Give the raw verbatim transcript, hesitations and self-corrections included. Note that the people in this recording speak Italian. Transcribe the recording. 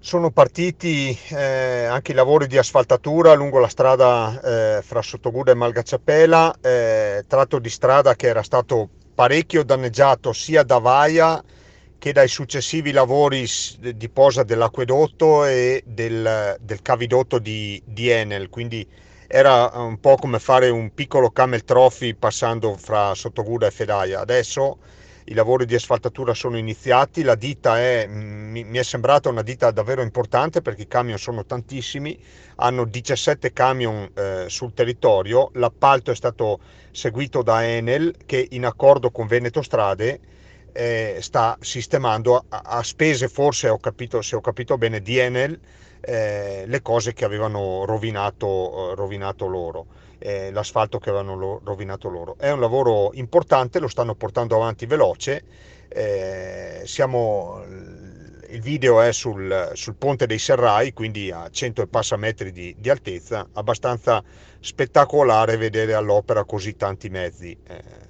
Sono partiti eh, anche i lavori di asfaltatura lungo la strada eh, fra Sottoguda e Malgacciapela, eh, tratto di strada che era stato parecchio danneggiato sia da Vaia che dai successivi lavori s- di posa dell'acquedotto e del, del cavidotto di, di Enel, quindi era un po' come fare un piccolo camel trophy passando fra Sottoguda e Fedaia. Adesso i lavori di asfaltatura sono iniziati, la ditta è, mi, mi è sembrata una ditta davvero importante perché i camion sono tantissimi, hanno diciassette camion eh, sul territorio, l'appalto è stato seguito da Enel che in accordo con Veneto Strade eh, sta sistemando a, a spese, forse ho capito, se ho capito bene, di Enel, eh, le cose che avevano rovinato, eh, rovinato loro, eh, l'asfalto che avevano lo- rovinato loro. È un lavoro importante, lo stanno portando avanti veloce. eh, siamo, il video è sul, sul ponte dei Serrai, quindi a cento e passa metri di, di altezza, abbastanza spettacolare vedere all'opera così tanti mezzi. Eh,